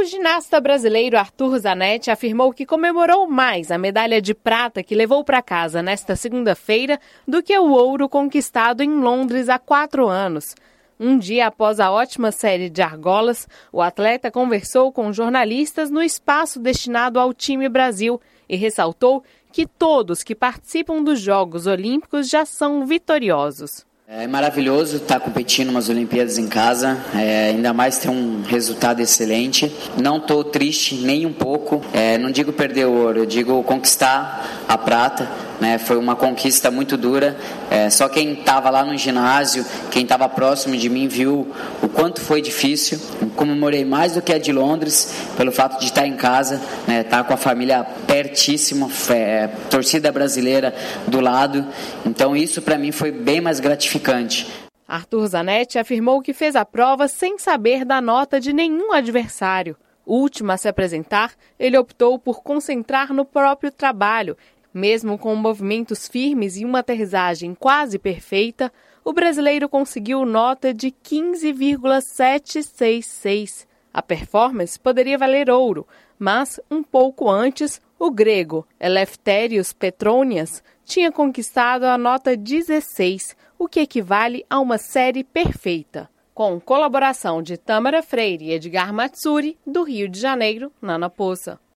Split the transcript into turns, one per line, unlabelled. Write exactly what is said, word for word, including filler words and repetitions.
O ginasta brasileiro Arthur Zanetti afirmou que comemorou mais a medalha de prata que levou para casa nesta segunda-feira do que o ouro conquistado em Londres há quatro anos. Um dia após a ótima série de argolas, o atleta conversou com jornalistas no espaço destinado ao time Brasil e ressaltou que todos que participam dos Jogos Olímpicos já são vitoriosos.
É maravilhoso estar competindo nas Olimpíadas em casa, é, ainda mais ter um resultado excelente. Não estou triste nem um pouco, é, não digo perder o ouro, eu digo conquistar a prata, né? Foi uma conquista muito dura, é, só quem estava lá no ginásio, quem estava próximo de mim viu o quanto foi difícil. Eu comemorei mais do que a de Londres, pelo fato de estar em casa, né? Estar com a família pertíssimo, é, torcida brasileira do lado, então isso para mim foi bem mais gratificante.
Arthur Zanetti afirmou que fez a prova sem saber da nota de nenhum adversário. Último a se apresentar, ele optou por concentrar no próprio trabalho. Mesmo com movimentos firmes e uma aterrissagem quase perfeita, o brasileiro conseguiu nota de quinze vírgula setecentos e sessenta e seis. A performance poderia valer ouro, mas um pouco antes, o grego Eleftherios Petronias tinha conquistado a nota dezesseis, o que equivale a uma série perfeita. Com colaboração de Tâmara Freire e Edgar Matsuri, do Rio de Janeiro, Nana Poça.